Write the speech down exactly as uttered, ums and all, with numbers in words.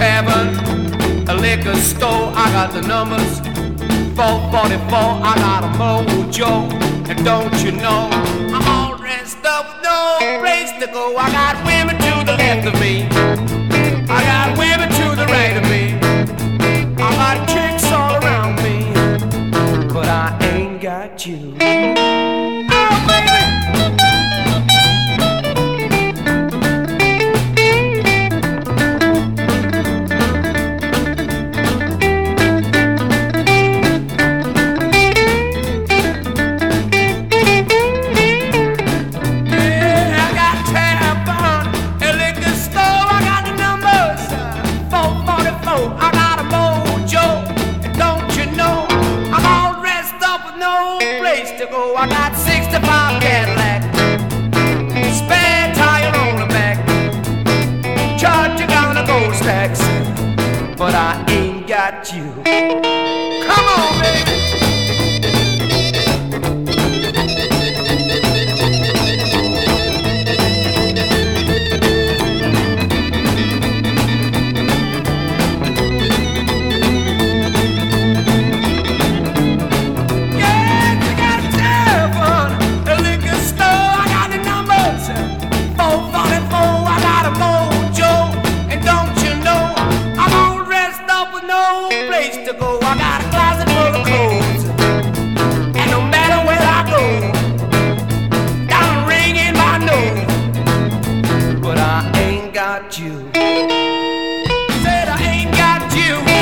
tavern, a liquor store, I got the numbers. four forty-four, I got a mojo. And don't you know, I'm all dressed up with no place to go. I got women to the left of me, I got women to the right of me, I got chicks all around me, but I ain't got you. Oh, baby! I got a mojo, and don't you know, I'm all dressed up with no place to go. I got sixty-five Cadillac, spare tire on the back, charging down the gold stacks, but I ain't got you. Come on, baby. Place to go. I got a closet full of clothes, and no matter where I go, got a ring in my nose, but I ain't got you. Said I ain't got you.